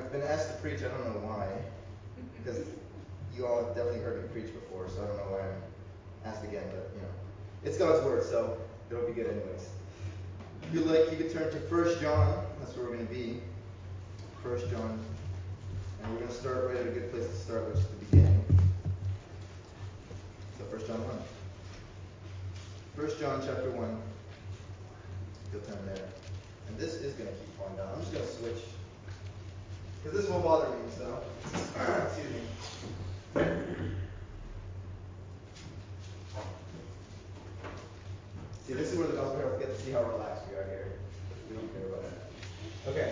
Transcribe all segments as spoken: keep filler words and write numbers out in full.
I've been asked to preach. I don't know why, because you all have definitely heard me preach before, so I don't know why I'm asked again. But you know, it's God's word, so it'll be good anyways. If you'd like, you could turn to First John. That's where we're going to be. First John, and we're going to start right at a good place to start, which is the beginning. So First John one. First John chapter one. You'll turn there. And this is going to keep falling down. I'm just going to switch. Because this won't bother me, so. Excuse me. See, this is where the gospel helps get to see how relaxed we are here. We don't care about that. Okay.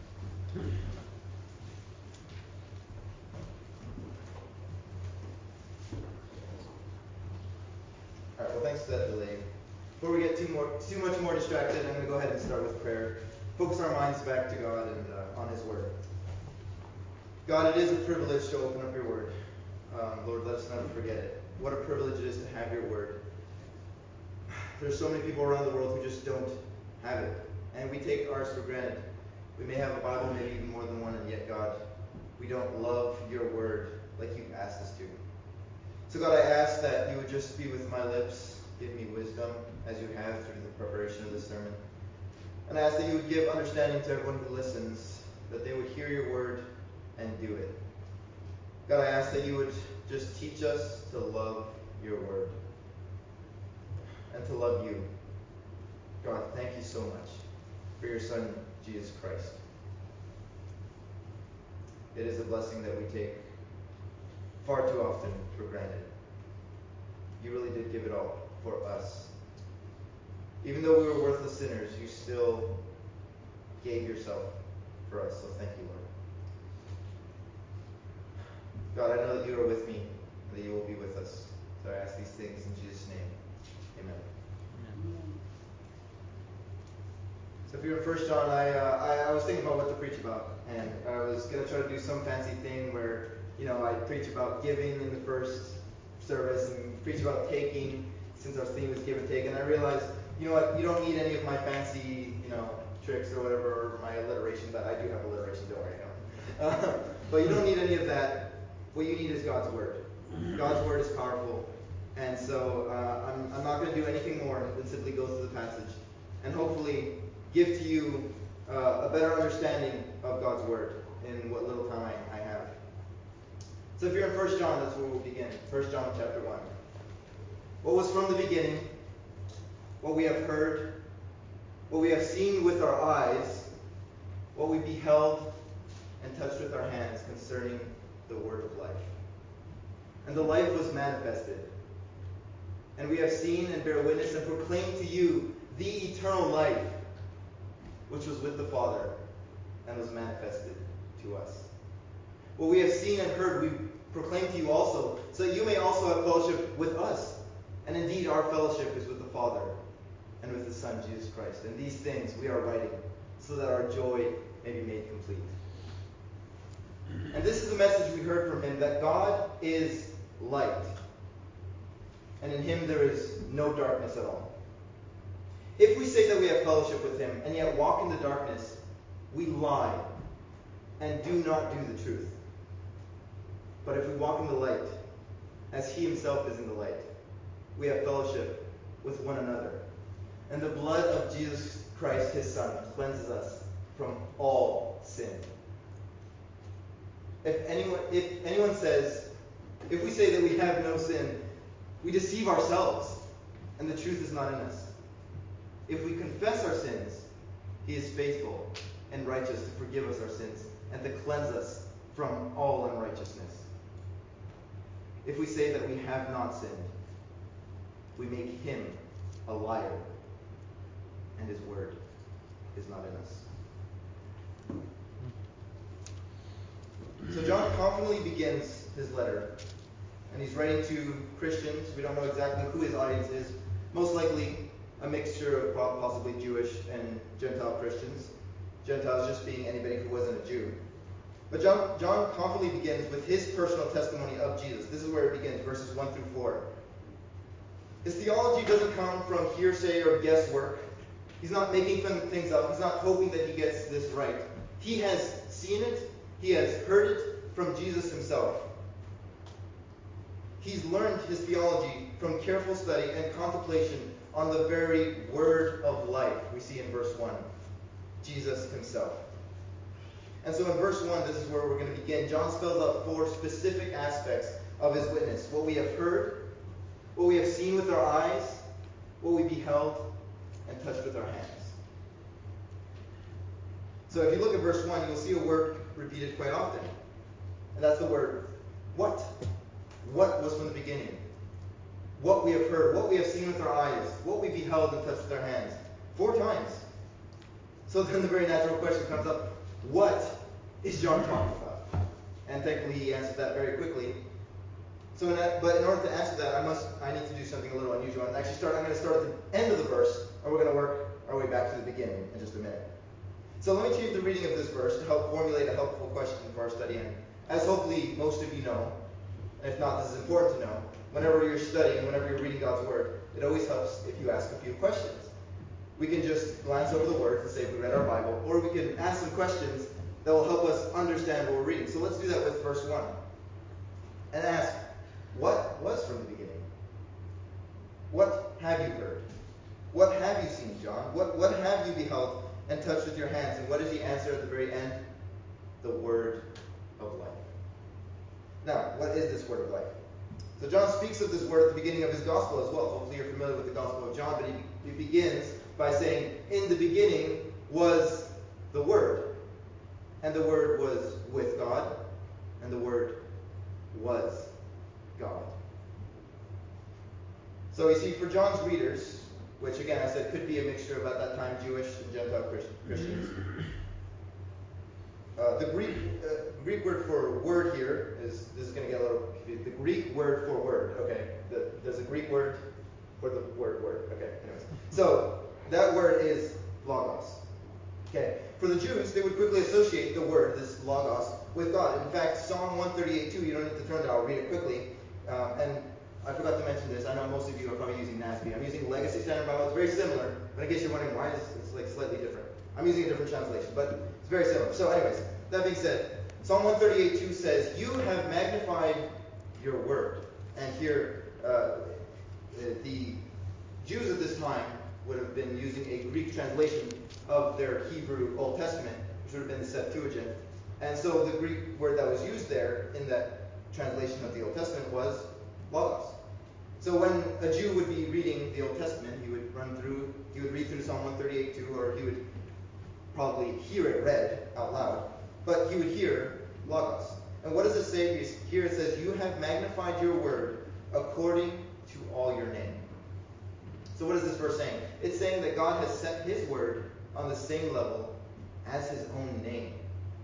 Alright, well, thanks for that delay. Before we get too more, too much more distracted, I'm going to go ahead and start with prayer. Focus our minds back to God and uh, on His Word. God, it is a privilege to open up your Word. Um, Lord, let us never forget it. What a privilege it is to have your Word. There's so many people around the world who just don't have it. And we take ours for granted. We may have a Bible, maybe even more than one, and yet, God, we don't love your Word like you've asked us to. So, God, I ask that you would just be with my lips, give me wisdom, as you have through the preparation of this sermon. And I ask that you would give understanding to everyone who listens, that they would hear your word and do it. God, I ask that you would just teach us to love your word and to love you. God, thank you so much for your Son, Jesus Christ. It is a blessing that we take far too often for granted. You really did give it all for us. Even though we were worthless sinners, you still gave yourself for us. So thank you, Lord. God, I know that you are with me and that you will be with us. So I ask these things in Jesus' name. Amen. Amen. So if you're in First John, I, uh, I I was thinking about what to preach about, and I was going to try to do some fancy thing where, you know, I preach about giving in the first service and preach about taking, since our theme is give and take, and I realized, you know what, you don't need any of my fancy, you know, tricks or whatever, or my alliteration, but I do have alliteration, don't worry, I don't. Uh, but you don't need any of that. What you need is God's Word. God's Word is powerful. And so uh, I'm, I'm not going to do anything more than simply go through the passage and hopefully give to you uh, a better understanding of God's Word in what little time I, I have. So if you're in First John, that's where we'll begin. First John chapter one. What was from the beginning, what we have heard, what we have seen with our eyes, what we beheld and touched with our hands concerning the word of life. And the life was manifested. And we have seen and bear witness and proclaim to you the eternal life, which was with the Father and was manifested to us. What we have seen and heard, we proclaim to you also, so that you may also have fellowship with us. And indeed, our fellowship is with the Father and with the Son, Jesus Christ. And these things we are writing, so that our joy may be made complete. And this is the message we heard from him, that God is light, and in him there is no darkness at all. If we say that we have fellowship with him, and yet walk in the darkness, we lie, and do not do the truth. But if we walk in the light, as he himself is in the light, we have fellowship with one another. And the blood of Jesus Christ, his Son, cleanses us from all sin. If anyone, if anyone says, if we say that we have no sin, we deceive ourselves, and the truth is not in us. If we confess our sins, he is faithful and righteous to forgive us our sins and to cleanse us from all unrighteousness. If we say that we have not sinned, we make him a liar, and his word is not in us. So John confidently begins his letter, and he's writing to Christians. We don't know exactly who his audience is. Most likely a mixture of possibly Jewish and Gentile Christians. Gentiles just being anybody who wasn't a Jew. But John, John confidently begins with his personal testimony of Jesus. This is where it begins, verses one through four. His theology doesn't come from hearsay or guesswork. He's not making things up. He's not hoping that he gets this right. He has seen it. He Jesus himself. He's learned his theology from careful study and contemplation on the very word of life, we see in verse one. Jesus himself. And so in verse one, this is where we're going to begin. John spells out four specific aspects of his witness. What we have heard, what we have seen with our eyes, what we beheld, and touched with our hands. So if you look at verse one, you'll see a word repeated quite often. And that's the word, what? What was from the beginning? What we have heard, what we have seen with our eyes, what we beheld and touched with our hands. Four times. So then the very natural question comes up, what is John talking about? And thankfully he answered that very quickly. So, in that, but in order to answer that, I must, I need to do something a little unusual. And actually, start. I'm going to start at the end of the verse, and we're going to work our way back to the beginning in just a minute. So let me change the reading of this verse to help formulate a helpful question for our study. And as hopefully most of you know, and if not, this is important to know. Whenever you're studying, whenever you're reading God's Word, it always helps if you ask a few questions. We can just glance over the words and say we read our Bible, or we can ask some questions that will help us understand what we're reading. So let's do that with verse one. And ask, what was from the beginning? What have you heard? What have you seen, John? What, what have you beheld and touched with your hands? And what is the answer at the very end? The word of life. Now, what is this word of life? So John speaks of this word at the beginning of his gospel as well. Hopefully you're familiar with the Gospel of John, but he, he begins by saying, in the beginning was the Word, and the Word was with God, and the Word was God. So you see, for John's readers, which again I said could be a mixture of at that time Jewish and Gentile Christians, uh, the Greek uh, Greek word for word here is, this is going to get a little confused. The Greek word for word, okay? The, there's a Greek word for the word word, okay? Anyways, so that word is logos. Okay, for the Jews, they would quickly associate the word, this logos, with God. In fact, Psalm one thirty-eight two, you don't need to turn there, I'll read it quickly. Um, and I forgot to mention this. I know most of you are probably using N A S B. I'm using Legacy Standard Bible. It's very similar, but in case you're wondering why it's, it's like slightly different. I'm using a different translation, but it's very similar. So anyways, that being said, Psalm one thirty-eight two says, you have magnified your word. And here, uh, the Jews at this time would have been using a Greek translation of their Hebrew Old Testament, which would have been the Septuagint. And so the Greek word that was used there in that translation of the Old Testament was logos. So when a Jew would be reading the Old Testament, he would run through, he would read through Psalm one thirty-eight two, or he would probably hear it read out loud, but he would hear logos. And what does it say? Here it says, you have magnified your word according to all your name. So what is this verse saying? It's saying that God has set his word on the same level as his own name.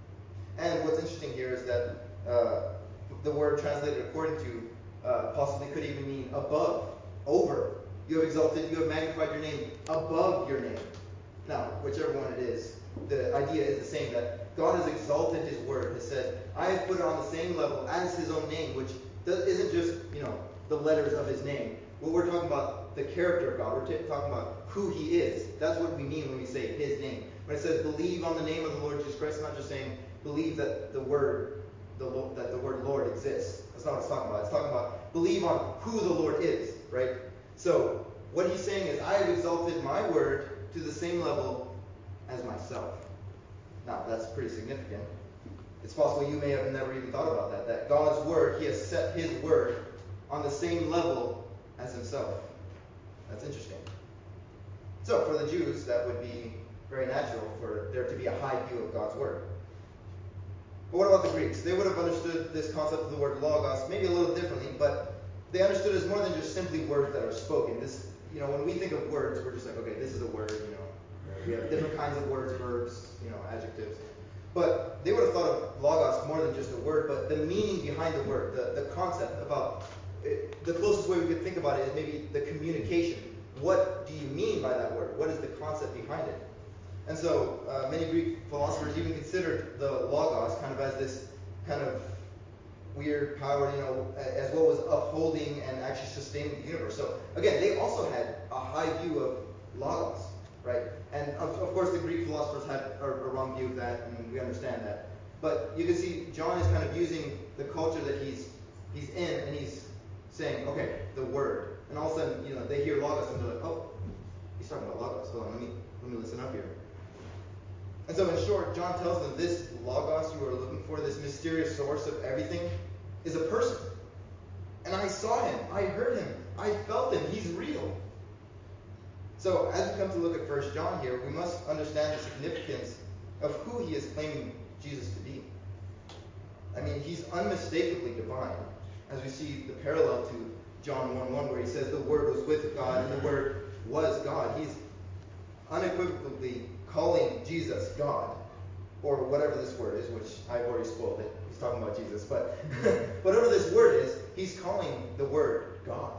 And what's interesting here is that uh, the word translated according to uh, possibly could even mean above, over. You have exalted, you have magnified your name above your name. Now, whichever one it is, the idea is the same, that God has exalted his word, has said, I have put it on the same level as his own name, which does, isn't just, you know, the letters of his name. What we're talking about, the character of God, we're t- talking about who he is. That's what we mean when we say his name. When it says believe on the name of the Lord Jesus Christ, it's not just saying believe that the word, the that the word Lord exists. That's not what it's talking about. It's talking about believe on who the Lord is, right? So what he's saying is, I have exalted my word to the same level as myself. Now, that's pretty significant. It's possible you may have never even thought about that, that God's word, he has set his word on the same level as himself. That's interesting. So, for the Jews, that would be very natural for there to be a high view of God's word. But what about the Greeks? They would have understood this concept of the word logos maybe a little differently, but they understood it as more than just simply words that are spoken. This, you know, when we think of words, we're just like, okay, this is a word, you know. We have different kinds of words, verbs, you know, adjectives. But they would have thought of logos more than just a word, but the meaning behind the word, the, the concept about it, the closest way we could think about it is maybe the communication. What do you mean by that word? What is the concept behind it? And so uh, many Greek philosophers even considered the logos kind of as this kind of weird power, you know, as what was upholding and actually sustaining the universe. So again, they also had a high view of logos, right? And of, of course, the Greek philosophers had a, a wrong view of that, and we understand that. But you can see John is kind of using the culture that he's he's in, and he's saying, okay, the word. And all of a sudden, you know, they hear logos, and they're like, oh, he's talking about logos. Hold on, let me let me listen up here. And so in short, John tells them this logos you are looking for, this mysterious source of everything, is a person. And I saw him, I heard him, I felt him, he's real. So as we come to look at First John here, we must understand the significance of who he is claiming Jesus to be. I mean, he's unmistakably divine, as we see the parallel to John one one, where he says the Word was with God and the Word was God. He's unequivocally calling Jesus God, or whatever this word is, which I've already spoiled it. He's talking about Jesus, but whatever this word is, he's calling the Word God,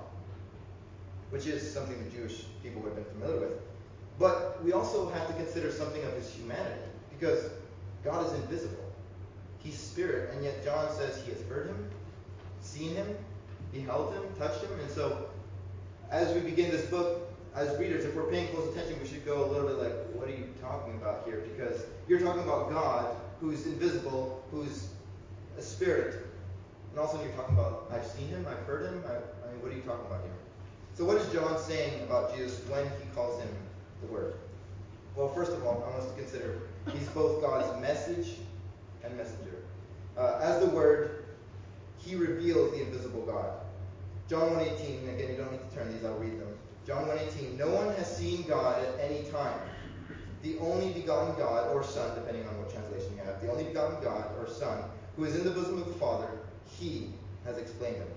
which is something the Jewish people would have been familiar with. But we also have to consider something of his humanity, because God is invisible. He's spirit, and yet John says he has heard him, seen him, beheld him, touched him. And so as we begin this book, as readers, if we're paying close attention, we should go a little bit like, what are you talking about here? Because you're talking about God, who's invisible, who's a spirit. And also you're talking about, I've seen him, I've heard him. I, I mean, what are you talking about here? So what is John saying about Jesus when he calls him the Word? Well, first of all, I want us to consider he's both God's message and messenger. Uh, as the Word, he reveals the invisible God. John one eighteen, again, you don't need to turn these, I'll read them. John one eighteen, no one has seen God at any time. The only begotten God, or Son, depending on what translation you have, the only begotten God, or Son, who is in the bosom of the Father, he has explained him.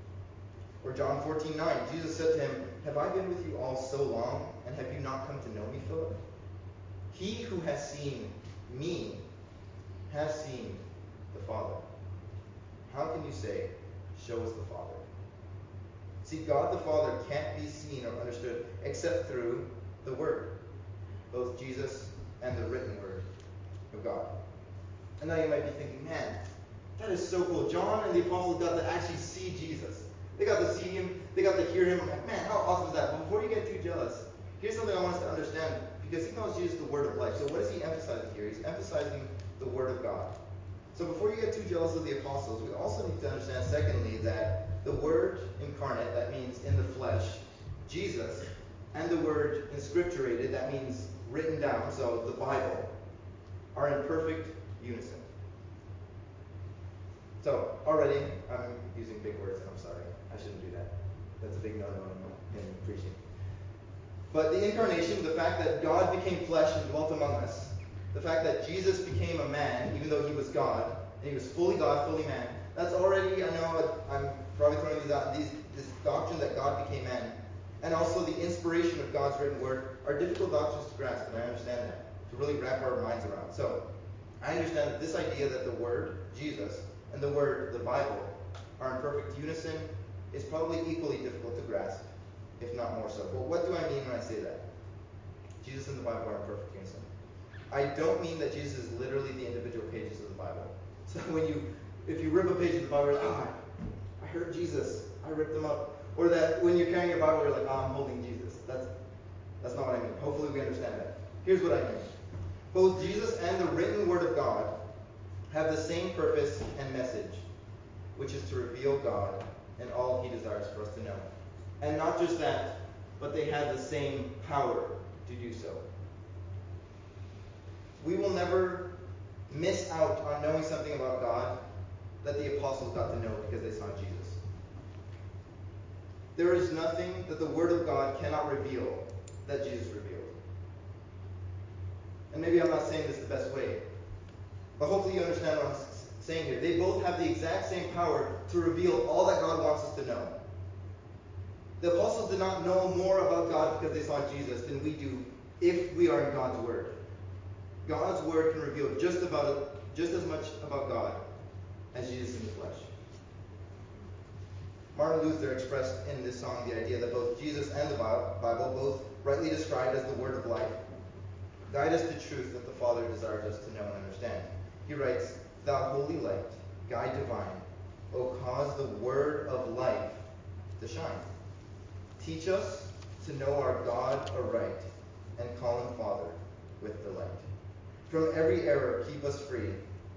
Or John fourteen nine, Jesus said to him, have I been with you all so long, and have you not come to know me, Philip? He who has seen me has seen the Father. How can you say, show us the Father? See, God the Father can't be seen or understood except through the Word, both Jesus and the written Word of God. And now you might be thinking, man, that is so cool. John and the apostles got to actually see Jesus. They got to see him. They got to hear him. I'm like, man, how awesome is that? But before you get too jealous, here's something I want us to understand, because he calls Jesus the Word of life. So what is he emphasizing here? He's emphasizing the Word of God. So before you get too jealous of the apostles, we also need to understand, secondly, that the Word incarnate, that means in the flesh, Jesus, and the Word inscripturated, that means written down, so the Bible, are in perfect unison. So already, I'm using big words, and I'm sorry. I shouldn't do that. That's a big no-no in, in preaching. But the incarnation, the fact that God became flesh and dwelt among us, the fact that Jesus became a man, even though he was God, and he was fully God, fully man, that's already, I know I'm probably throwing these out, these, this doctrine that God became man, and also the inspiration of God's written word, are difficult doctrines to grasp, and I understand that, to really wrap our minds around. So, I understand that this idea that the Word, Jesus, and the Word, the Bible, are in perfect unison is probably equally difficult to grasp, if not more so. But what do I mean when I say that? Jesus and the Bible are in perfect unison. I don't mean that Jesus is literally the individual pages of the Bible. So when you, if you rip a page of the Bible, you're like, ah, I heard Jesus, I ripped them up. Or that when you're carrying your Bible, you're like, oh, I'm holding Jesus. That's, that's not what I mean. Hopefully we understand that. Here's what I mean. Both Jesus and the written Word of God have the same purpose and message, which is to reveal God and all he desires for us to know. And not just that, but they have the same power to do so. We will never miss out on knowing something about God that the apostles got to know because they saw Jesus. There is nothing that the Word of God cannot reveal that Jesus revealed. And maybe I'm not saying this the best way, but hopefully you understand what I'm saying here. They both have the exact same power to reveal all that God wants us to know. The apostles did not know more about God because they saw Jesus than we do if we are in God's Word. God's Word can reveal just about just as much about God as Jesus in the flesh. Martin Luther expressed in this song the idea that both Jesus and the Bible, both rightly described as the Word of life, guide us to truth that the Father desires us to know and understand. He writes, Thou holy light, guide divine, O cause the Word of life to shine. Teach us to know our God aright, and call him Father with delight. From every error keep us free,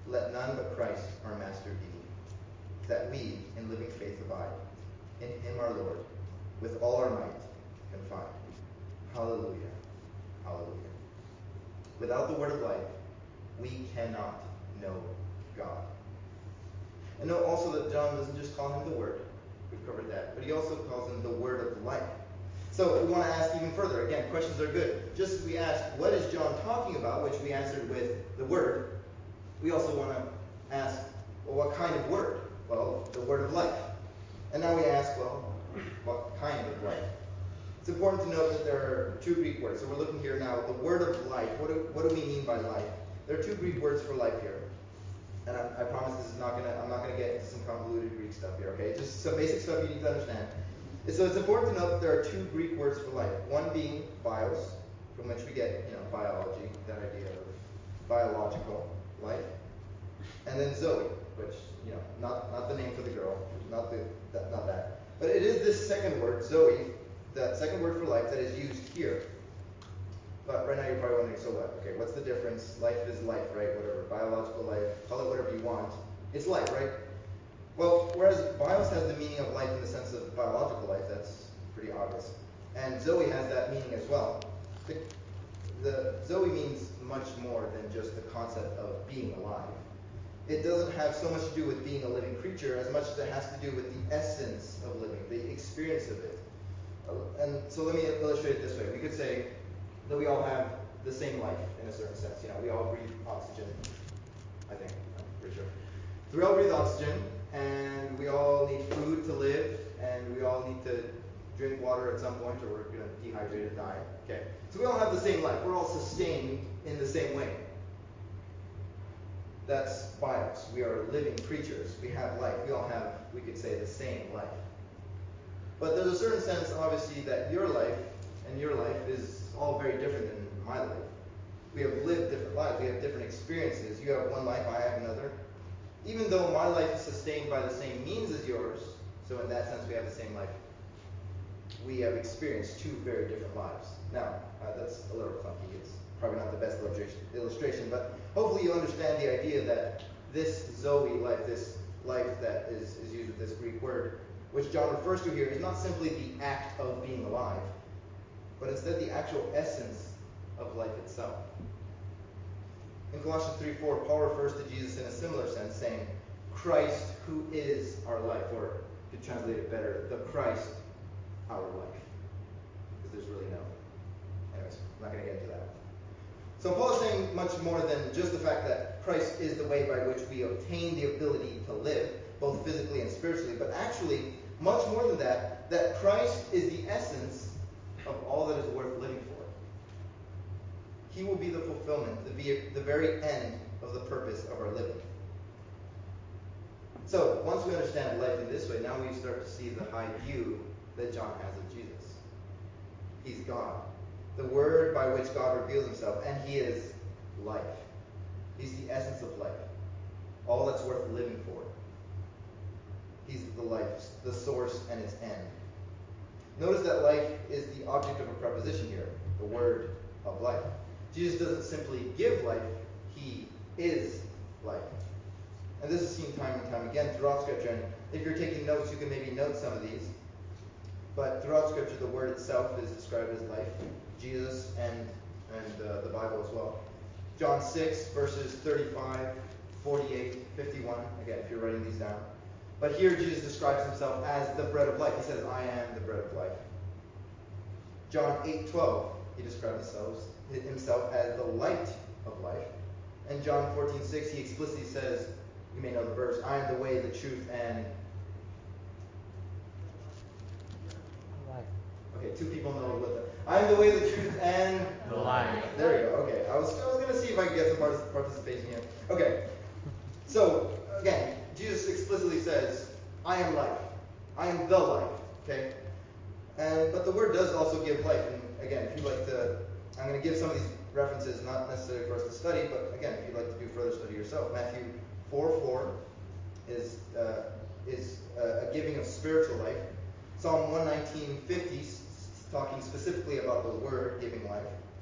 let none but Christ our Master be, that we, in living faith, abide in him our Lord, with all our might confide. Hallelujah. Hallelujah. Without the word of life, we cannot know God. And note also that John doesn't just call him the Word. We've covered that. But he also calls him the Word of life. So we want to ask even further. Again, questions are good. Just as we asked, what is John talking about, which we answered with the Word, we also want to ask, well, what kind of Word? Well, the Word of life. And now we ask, well, what kind of life? It's important to note that there are two Greek words. So we're looking here now, the word of life. What do, what do we mean by life? There are two Greek words for life here. And I, I promise this is not gonna. I'm not gonna get into some convoluted Greek stuff here. Okay, just some basic stuff you need to understand. And so it's important to note that there are two Greek words for life. One being bios, from which we get, you know, biology, that idea of biological life, and then zoe, which, you know, not not the name for the girl, not the that, not that, but it is this second word, zoe, that second word for life that is used here. But right now you're probably wondering, so what? Okay, what's the difference? Life is life, right? Whatever. Biological life. Call it whatever you want. It's life, right? Well, whereas bios has the meaning of life in the sense of biological life, that's pretty obvious. And zoe has that meaning as well. The, the zoe means much more than just the concept of being alive. It doesn't have so much to do with being a living creature as much as it has to do with the essence of living, the experience of it. And so let me illustrate it this way. We could say that we all have the same life in a certain sense. You know, we all breathe oxygen, I think, I'm pretty sure. So we all breathe oxygen, and we all need food to live, and we all need to drink water at some point, or we're going to dehydrate and die. Okay. So we all have the same life. We're all sustained in the same way. That's bios. We are living creatures. We have life. We all have, we could say, the same life. But there's a certain sense, obviously, that your life and your life is all very different than my life. We have lived different lives. We have different experiences. You have one life, I have another. Even though my life is sustained by the same means as yours, so in that sense we have the same life, we have experienced two very different lives. Now, uh, that's a little clunky. It's probably not the best illustration, but hopefully you understand the idea that this Zoe life, this life that is, is used with this Greek word, which John refers to here, is not simply the act of being alive, but instead the actual essence of life itself. In Colossians three four, Paul refers to Jesus in a similar sense, saying, Christ who is our life, or to translate it better, the Christ, our life. Because there's really no. Anyways, I'm not going to get into that. So Paul is saying much more than just the fact that Christ is the way by which we obtain the ability to live, both physically and spiritually, but actually, much more than that, that Christ is the essence of all that is worth living for. He will be the fulfillment, the, the very end of the purpose of our living. So, once we understand life in this way, now we start to see the high view that John has of Jesus. He's God, the Word by which God reveals himself, and he is life. He's the essence of life, all that's worth living for. He's the life, the source, and its end. Notice that life is the object of a preposition here, the word of life. Jesus doesn't simply give life, he is life. And this is seen time and time again throughout Scripture. And if you're taking notes, you can maybe note some of these. But throughout Scripture, the word itself is described as life. Jesus and, and uh, the Bible as well. John six, verses thirty-five, forty-eight, fifty-one. Again, if you're writing these down. But here Jesus describes himself as the bread of life. He says, I am the bread of life. John eight twelve, he describes himself as the light of life. And John fourteen six, he explicitly says, you may know the verse, I am the way, the truth, and... Okay, two people know what the... I am the way, the truth, and... The light. There you go, okay. I was, I was going to see if I could get some part- participation here. Okay, so, again, Jesus explicitly says, I am life. I am the life, okay? And But the word does also give life. And again, if you'd like to... I'm going to give some of these references, not necessarily for us to study, but again, if you'd like to do further study yourself. Matthew four four is, uh, is uh, a giving of spiritual life. Psalm one nineteen fifty, talking specifically about the word giving life.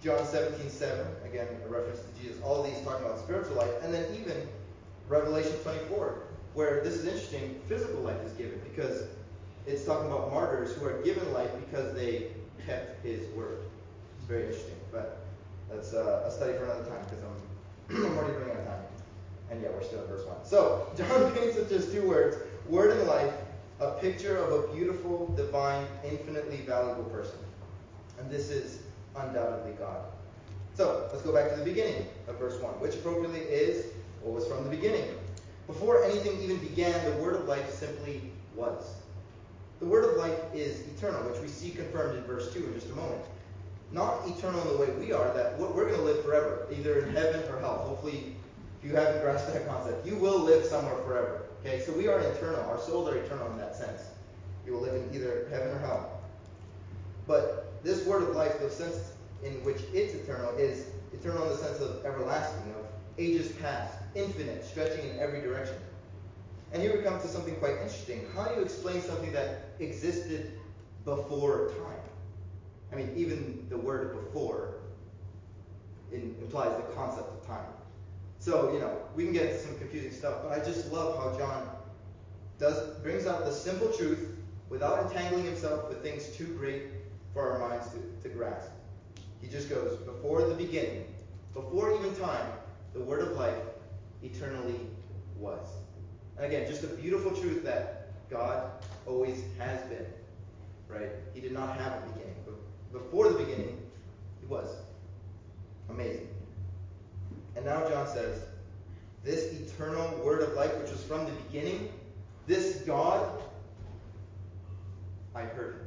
John seventeen seven, again, a reference to Jesus. All of these talking about spiritual life. And then even Revelation twenty-four, where this is interesting, physical life is given because it's talking about martyrs who are given life because they kept his word. It's very interesting, but that's uh, a study for another time because I'm, I'm already running out of time. And yeah, we're still in verse one. So, John paints with just two words, word and life, a picture of a beautiful, divine, infinitely valuable person. And this is undoubtedly God. So, let's go back to the beginning of verse one, which appropriately is what was from the beginning. Before anything even began, the word of life simply was. The word of life is eternal, which we see confirmed in verse two in just a moment. Not eternal in the way we are, that we're going to live forever, either in heaven or hell. Hopefully, if you haven't grasped that concept, you will live somewhere forever. Okay, so we are eternal. Our souls are eternal in that sense. You will live in either heaven or hell. But this word of life, the sense in which it's eternal, is eternal in the sense of everlasting, of ages past, infinite, stretching in every direction. And here we come to something quite interesting. How do you explain something that existed before time? I mean, even the word before in, implies the concept of time. So, you know, we can get into some confusing stuff, but I just love how John does brings out the simple truth without entangling himself with things too great for our minds to, to grasp. He just goes, before the beginning, before even time, the word of life eternally was. And again, just a beautiful truth that God always has been, right? He did not have a beginning. But before the beginning, he was. Amazing. And now John says, this eternal word of life, which was from the beginning, this God, I heard him.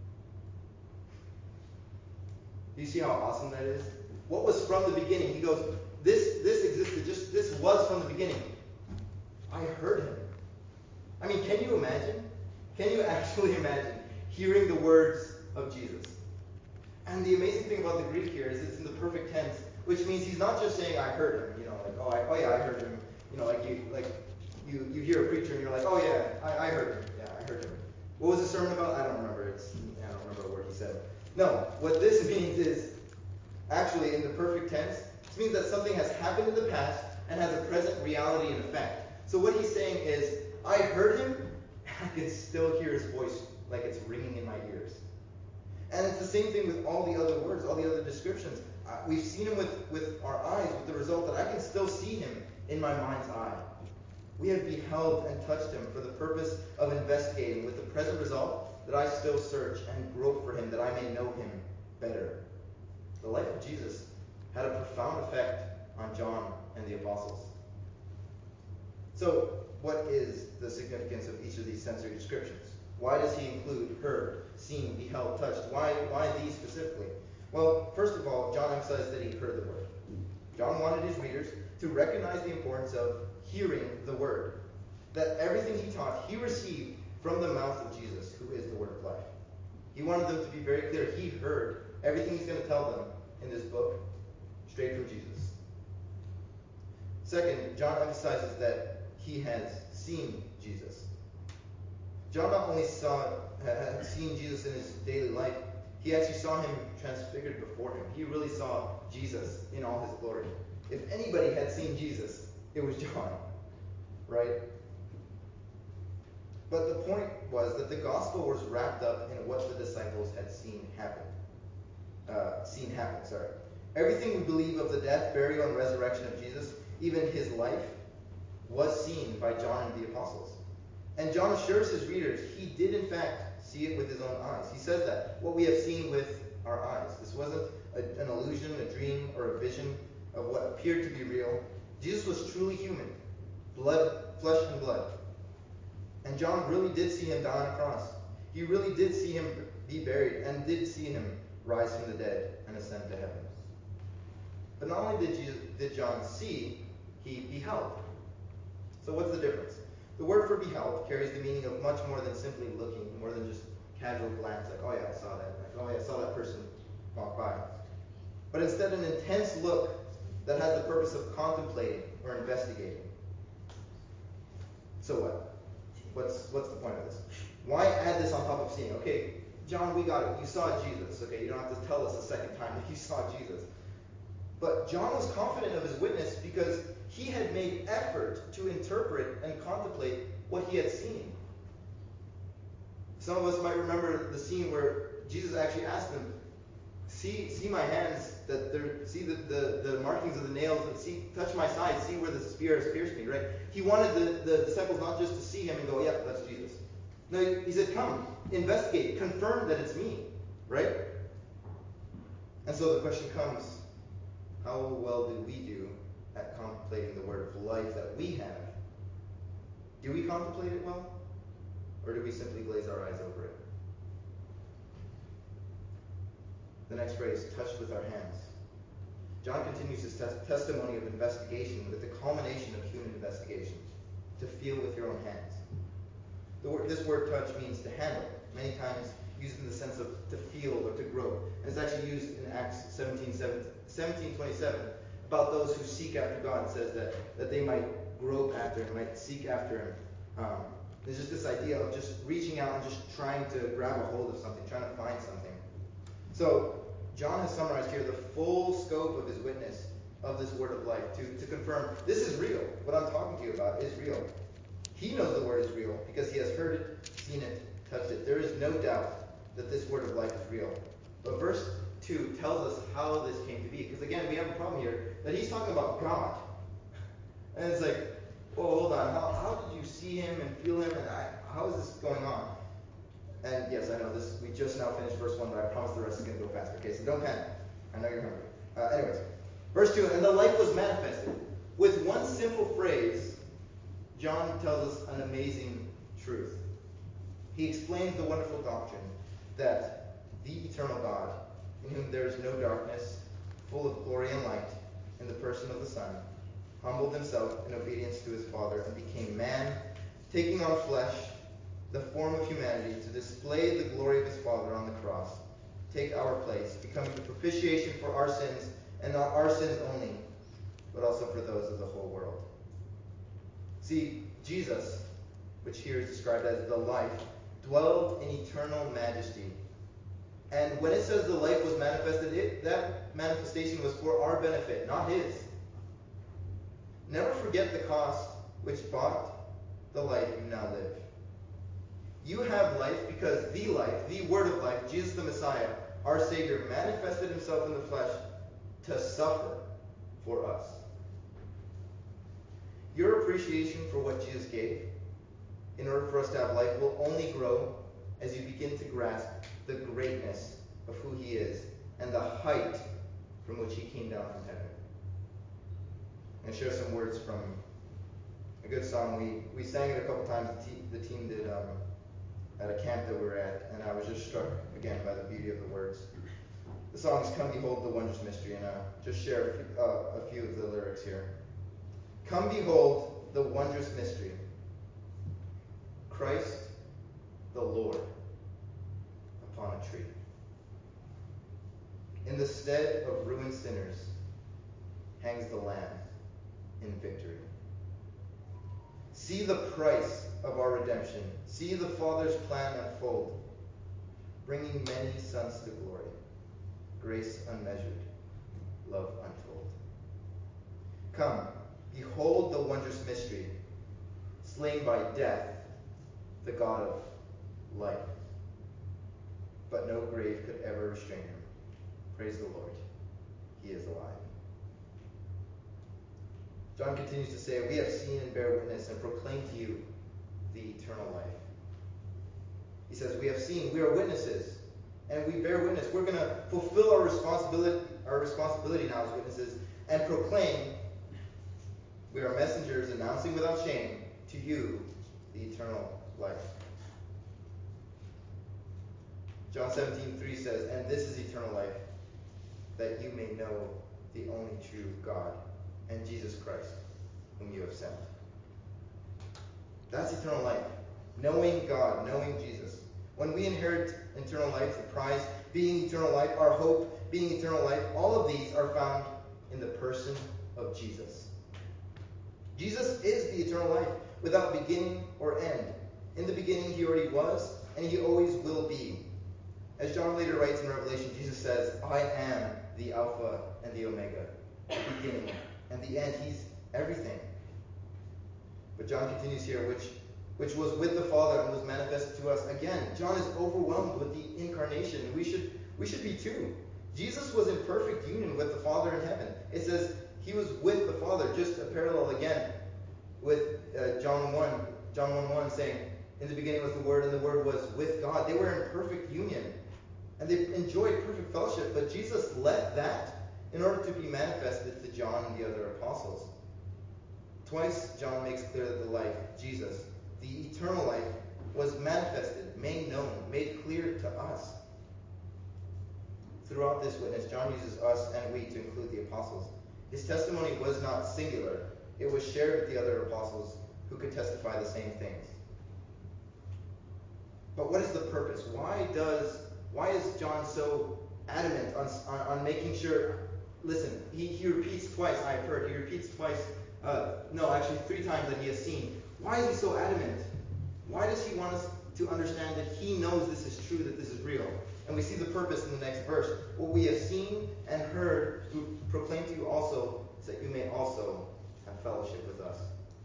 Do you see how awesome that is? What was from the beginning? He goes, this, this existed, just this was from the beginning. I heard him. I mean, can you imagine? Can you actually imagine hearing the words of Jesus? And the amazing thing about the Greek here is it's in the perfect tense, which means he's not just saying, I heard him, you know, like, oh, I, oh yeah, I heard him. You know, like you like you, you hear a preacher and you're like, oh yeah, I, I heard him. Yeah, I heard him. What was the sermon about? I don't remember. It's I don't remember a word he said. No, what this means is, actually in the perfect tense, it means that something has happened in the past and has a present reality and effect. So what he's saying is, I heard him, and I can still hear his voice like it's ringing in my ears. And it's the same thing with all the other words, all the other descriptions. Uh, we've seen him with, with our eyes, with the result that I can still see him in my mind's eye. We have beheld and touched him for the purpose of investigating, with the present result that I still search and grope for him, that I may know him better. The life of Jesus had a profound effect on John and the apostles. So, what is the significance of each of these sensory descriptions? Why does he include heard, seen, beheld, touched? Why, why these specifically? Well, first of all, John emphasized that he heard the word. John wanted his readers to recognize the importance of hearing the word. That everything he taught, he received from the mouth of Jesus, who is the word of life. He wanted them to be very clear. He heard everything he's going to tell them in this book straight from Jesus. Second, John emphasizes that he has seen Jesus. John not only saw, had seen Jesus in his daily life, he actually saw him transfigured before him. He really saw Jesus in all his glory. If anybody had seen Jesus, it was John, right? But the point was that the gospel was wrapped up in what the disciples had seen happen. Uh, seen happen, sorry. Everything we believe of the death, burial, and resurrection of Jesus, even his life, was seen by John and the apostles. And John assures his readers he did in fact see it with his own eyes. He says that, what we have seen with our eyes. This wasn't a, an illusion, a dream, or a vision of what appeared to be real. Jesus was truly human, blood, flesh and blood. And John really did see him die on a cross. He really did see him be buried and did see him rise from the dead and ascend to heaven. But not only did, Jesus, did John see, he beheld. So what's the difference? The word for beheld carries the meaning of much more than simply looking, more than just casual glance, like, oh yeah, I saw that. Like, oh yeah, I saw that person walk by. But instead an intense look that has the purpose of contemplating or investigating. So what? What's what's the point of this? Why add this on top of seeing? Okay, John, we got it. You saw Jesus. Okay, you don't have to tell us a second time that you saw Jesus. But John was confident of his witness because he had made effort to interpret and contemplate what he had seen. Some of us might remember the scene where Jesus actually asked them, see see my hands, that they're, see the, the, the markings of the nails, and see, touch my side, see where the spear has pierced me, right? He wanted the, the disciples not just to see him and go, yeah, that's Jesus. No, he, he said, come, investigate, confirm that it's me, right? And so the question comes, how well do we do at contemplating the word of life that we have? Do we contemplate it well? Or do we simply glaze our eyes over it? The next phrase, touched with our hands. John continues his tes- testimony of investigation with the culmination of human investigation, to feel with your own hands. The word, this word touch means to handle, many times used in the sense of to feel or to grope. And it's actually used in Acts seventeen twenty-seven about those who seek after God. It says that, that they might grope after him, might seek after him. Um, there's just this idea of just reaching out and just trying to grab a hold of something, trying to find something. So John has summarized here the full scope of his witness of this word of life to, to confirm this is real. What I'm talking to you about is real. He knows the word is real because he has heard it, seen it, touched it. There is no doubt that this word of life is real. But verse two tells us how this came to be. Because again, we have a problem here that he's talking about God. And it's like, well, hold on. How, how did you see him and feel him? And I, how is this going on? And yes, I know this. We just now finished verse one, but I promise the rest is going to go faster. Okay, so don't panic. I know you're hungry. Uh, anyways, verse two, and the life was manifested. With one simple phrase, John tells us an amazing truth. He explains the wonderful doctrine that the eternal God, in whom there is no darkness, full of glory and light, in the person of the Son, humbled himself in obedience to his Father and became man, taking on flesh, the form of humanity, to display the glory of his Father on the cross, take our place, becoming the propitiation for our sins, and not our sins only, but also for those of the whole world. See, Jesus, which here is described as the life, dwelled in eternal majesty. And when it says the life was manifested, it, that manifestation was for our benefit, not his. Never forget the cost which bought the life you now live. You have life because the life, the word of life, Jesus the Messiah, our Savior, manifested himself in the flesh to suffer for us. Your appreciation for what Jesus gave, in order for us to have life, will only grow as you begin to grasp the greatness of who he is and the height from which he came down from heaven. I'm going to share some words from a good song. We we sang it a couple times. The, te- the team did um, at a camp that we were at, and I was just struck again by the beauty of the words. The song is "Come Behold the Wondrous Mystery," and I'll just share a few, uh, a few of the lyrics here. Come behold the wondrous mystery. Christ the Lord upon a tree. In the stead of ruined sinners hangs the Lamb in victory. See the price of our redemption. See the Father's plan unfold, bringing many sons to glory, grace unmeasured, love untold. Come, behold the wondrous mystery, slain by death, the God of life. But no grave could ever restrain him. Praise the Lord. He is alive. John continues to say, we have seen and bear witness and proclaim to you the eternal life. He says, we have seen, we are witnesses, and we bear witness. We're going to fulfill our responsibility, our responsibility now as witnesses and proclaim. We are messengers announcing without shame to you the eternal life. John seventeen three says, and this is eternal life, that you may know the only true God and Jesus Christ, whom you have sent. That's eternal life. Knowing God, knowing Jesus. When we inherit eternal life, the prize being eternal life, our hope being eternal life, all of these are found in the person of Jesus. Jesus is the eternal life, without beginning or end. In the beginning, he already was, and he always will be. As John later writes in Revelation, Jesus says, I am the Alpha and the Omega, the beginning and the end. He's everything. But John continues here, which, which was with the Father and was manifested to us. Again, John is overwhelmed with the incarnation. We should, we should be too. Jesus was in perfect union with the Father in heaven. It says he was with the Father, just a parallel again with uh, John one, John one one saying, in the beginning was the Word, and the Word was with God. They were in perfect union. And they enjoyed perfect fellowship. But Jesus left that in order to be manifested to John and the other apostles. Twice John makes clear that the life, Jesus, the eternal life, was manifested, made known, made clear to us. Throughout this witness, John uses us and we to include the apostles. His testimony was not singular. It was shared with the other apostles who could testify the same things. But what is the purpose? Why does why is John so adamant on, on, on making sure, listen, he, he repeats twice, I've heard, he repeats twice, uh, no, actually three times that he has seen. Why is he so adamant? Why does he want us to understand that he knows this is true, that this is real? And we see the purpose in the next verse. What we have seen and heard, we proclaim to you also, so that you may also have fellowship with us.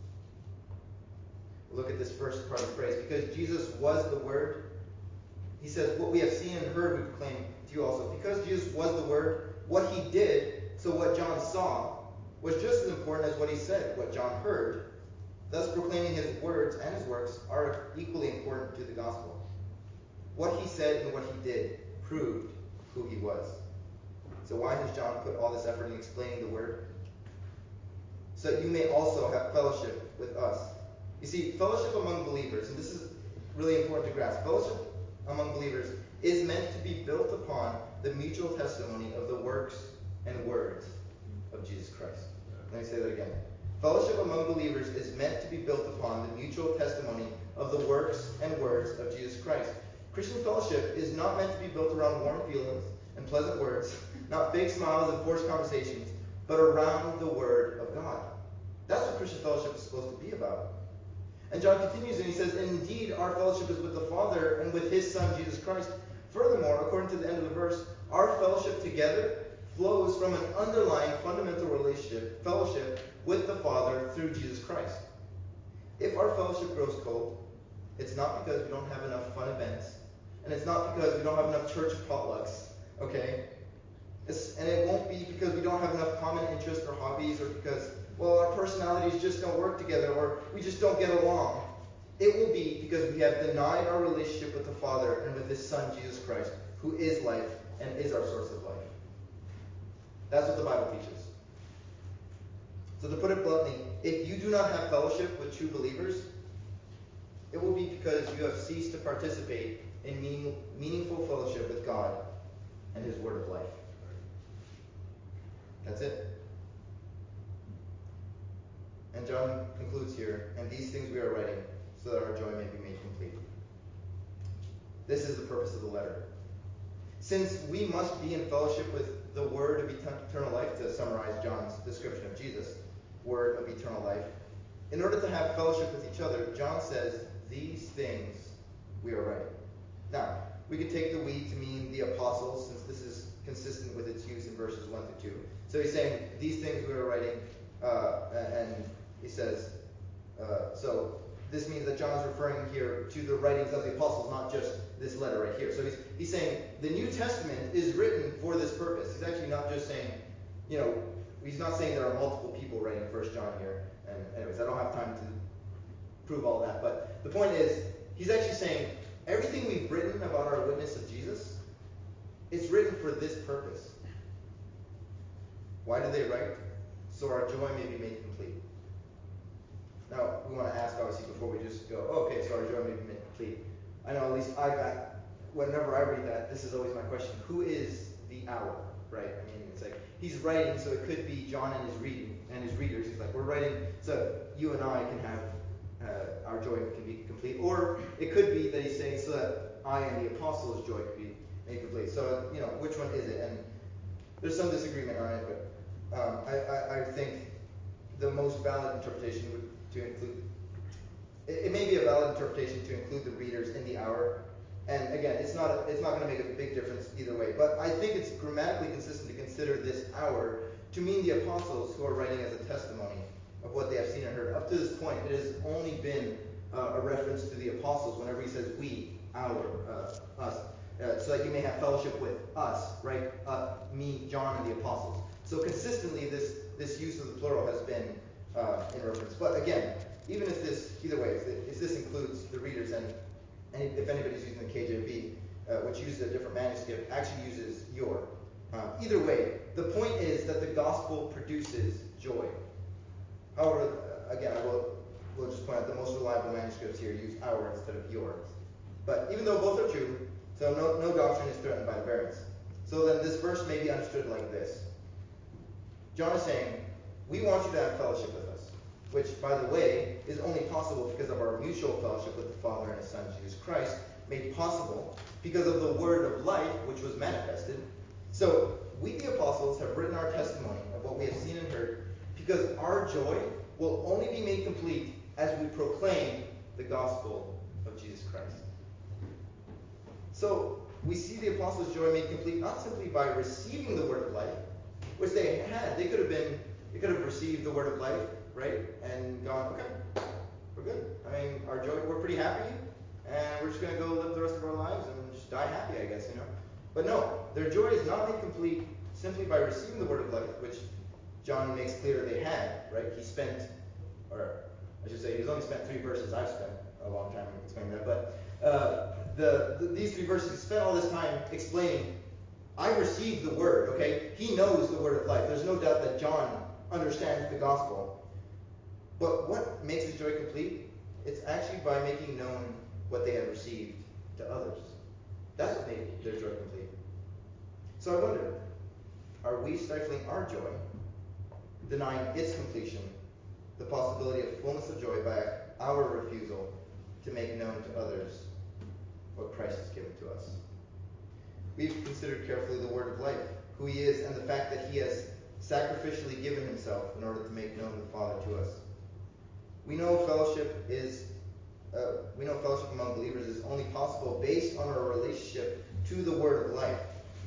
Look at this first part of the phrase. Because Jesus was the Word, he says, what we have seen and heard we proclaim to you also. Because Jesus was the Word, what he did, so what John saw, was just as important as what he said, what John heard. Thus proclaiming his words and his works are equally important to the gospel. What he said and what he did proved who he was. So why has John put all this effort in explaining the Word? So that you may also have fellowship with us. You see, fellowship among believers, and this is really important to grasp, fellowship among believers is meant to be built upon the mutual testimony of the works and words of Jesus Christ. Let me say that again. Fellowship among believers is meant to be built upon the mutual testimony of the works and words of Jesus Christ. Christian fellowship is not meant to be built around warm feelings and pleasant words, not fake smiles and forced conversations, but around the Word of God. That's what Christian fellowship is supposed to be about. And John continues and he says, indeed, our fellowship is with the Father and with his Son, Jesus Christ. Furthermore, according to the end of the verse, our fellowship together flows from an underlying fundamental relationship, fellowship with the Father through Jesus Christ. If our fellowship grows cold, it's not because we don't have enough fun events, and it's not because we don't have enough church potlucks, okay? It's, and it won't be because we don't have enough common interests or hobbies, or because, well, our personalities just don't work together, or we just don't get along. It will be because we have denied our relationship with the Father and with his Son, Jesus Christ, who is life and is our source of life. That's what the Bible teaches. So to put it bluntly, if you do not have fellowship with true believers, it will be because you have ceased to participate in meaning, meaningful fellowship with God and his Word of life. That's it. And John concludes here, and these things we are writing so that our joy may be made complete. This is the purpose of the letter. Since we must be in fellowship with the Word of eternal life, to summarize John's description of Jesus, Word of eternal life, in order to have fellowship with each other, John says, these things we are writing. Now, we could take the we to mean the apostles, since this is consistent with its use in verses one to two. So he's saying, these things we are writing, uh, and he says, uh, so this means that John's referring here to the writings of the apostles, not just this letter right here. So he's, he's saying the New Testament is written for this purpose. He's actually not just saying, you know, he's not saying there are multiple people writing First John here. And anyways, I don't have time to prove all that. But the point is, he's actually saying everything we've written about our witness of Jesus is written for this purpose. Why do they write? So our joy may be made complete. Now, we want to ask, obviously, before we just go, oh, okay, so our joy may be made complete. I know, at least I got, whenever I read that, this is always my question. Who is the our, right? I mean, it's like, he's writing, so it could be John and his reading, and his readers. He's like, we're writing so you and I can have, uh, our joy can be complete. Or it could be that he's saying so that I and the apostles' joy could be made complete. So, you know, which one is it? And there's some disagreement on it, but um, I, I, I think the most valid interpretation would to include, it, it may be a valid interpretation to include the readers in the hour, And again, it's not a, it's not going to make a big difference either way. But I think it's grammatically consistent to consider this hour to mean the apostles who are writing as a testimony of what they have seen and heard. Up to this point, it has only been uh, a reference to the apostles whenever he says we, our, uh, us. Uh, so that you may have fellowship with us, right? Uh, me, John, and the apostles. So consistently, this this use of the plural has been uh, in reference. But again, even if this, either way, if, if this includes the readers, and, and if anybody's using the K J V, uh, which uses a different manuscript, actually uses your. Uh, either way, the point is that the gospel produces joy. However, uh, again, I will will just point out the most reliable manuscripts here use our instead of your. But even though both are true, so no, no doctrine is threatened by the variance. So then this verse may be understood like this. John is saying, we want you to have fellowship with us, which, by the way, is only possible because of our mutual fellowship with the Father and His Son, Jesus Christ, made possible because of the word of life, which was manifested. So we, the apostles, have written our testimony of what we have seen and heard, because our joy will only be made complete as we proclaim the gospel of Jesus Christ. So we see the apostles' joy made complete not simply by receiving the word of life, which they had. They could have been, they could have received the word of life, right, and gone, okay, we're good. I mean, our joy, we're pretty happy, and we're just going to go live the rest of our lives and just die happy, I guess, you know. But no, their joy is not made complete simply by receiving the word of life, which John makes clear they had, right? He spent, or I should say, he's only spent three verses. I've spent a long time explaining that, but uh, the, the these three verses, he spent all this time explaining, I received the word, okay? He knows the word of life. There's no doubt that John understands the gospel. But what makes his joy complete? It's actually by making known what they had received to others. That's what made their joy complete. So I wonder, are we stifling our joy, denying its completion, the possibility of fullness of joy by our refusal to make known to others what Christ has given to us? We've considered carefully the word of life, who he is, and the fact that he has sacrificially given himself in order to make known the Father to us. We know fellowship is uh, we know fellowship among believers is only possible based on our relationship to the word of life.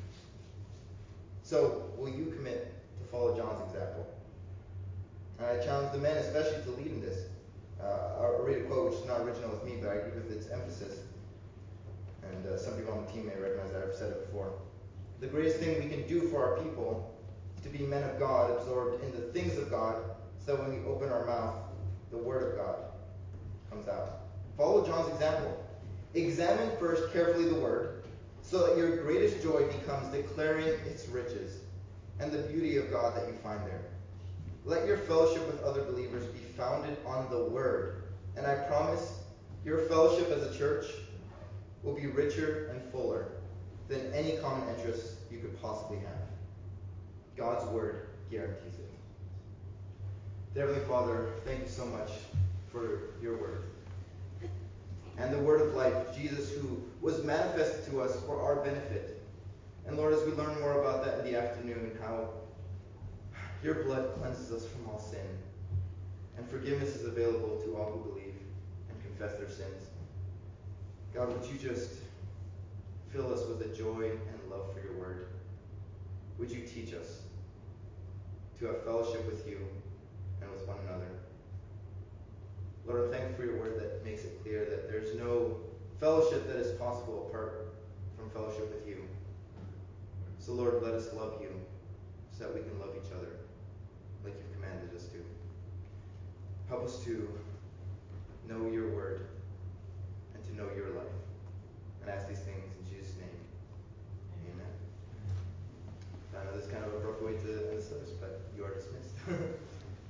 So, will you commit to follow John's example? And I challenge the men especially to lead in this. Uh, I'll read a quote which is not original with me, but I agree with its emphasis. And uh, some people on the team may recognize that I've said it before. The greatest thing we can do for our people is to be men of God, absorbed in the things of God, so when we open our mouth, the word of God comes out. Follow John's example. Examine first carefully the word, so that your greatest joy becomes declaring its riches and the beauty of God that you find there. Let your fellowship with other believers be founded on the word, and I promise your fellowship as a church will be richer and fuller than any common interest you could possibly have. God's word guarantees it. Dear Heavenly Father, thank you so much for your word. And the word of life, Jesus, who was manifested to us for our benefit. And Lord, as we learn more about that in the afternoon, how your blood cleanses us from all sin, and forgiveness is available to all who believe and confess their sins. God, would you just fill us with a joy and love for your word? Would you teach us to have fellowship with you and with one another? Lord, I thank you for your word that makes it clear that there's no fellowship that is possible apart from fellowship with you. So Lord, let us love you so that we can love each other like you've commanded us to. Help us to know your word and to know your life. And ask these things in Jesus' name. Amen. I know this is kind of a rough way to end the service, but you are dismissed.